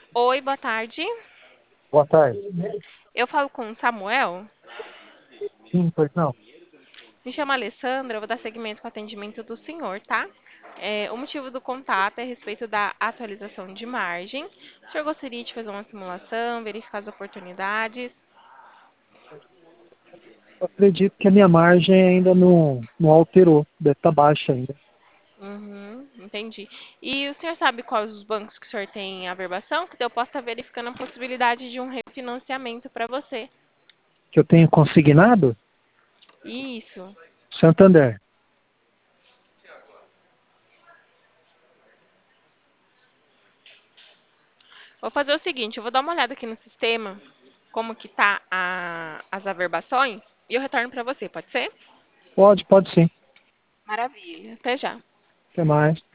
Oi, boa tarde. Boa tarde. Eu falo com o Samuel. Sim, pois não. Me chamo Alessandra, eu vou dar seguimento com o atendimento do senhor, tá? O motivo do contato é a respeito da atualização de margem. O senhor gostaria de fazer uma simulação, verificar as oportunidades? Eu acredito que a minha margem ainda não alterou, deve estar baixa ainda. Uhum, entendi. E o senhor sabe quais os bancos que o senhor tem averbação? Que eu posso estar verificando a possibilidade de um refinanciamento para você. Que eu tenho consignado? Isso. Santander. Vou fazer o seguinte, eu vou dar uma olhada aqui no sistema, como que tá as averbações, e eu retorno para você, pode ser? Pode sim. Maravilha. Até já. Até mais.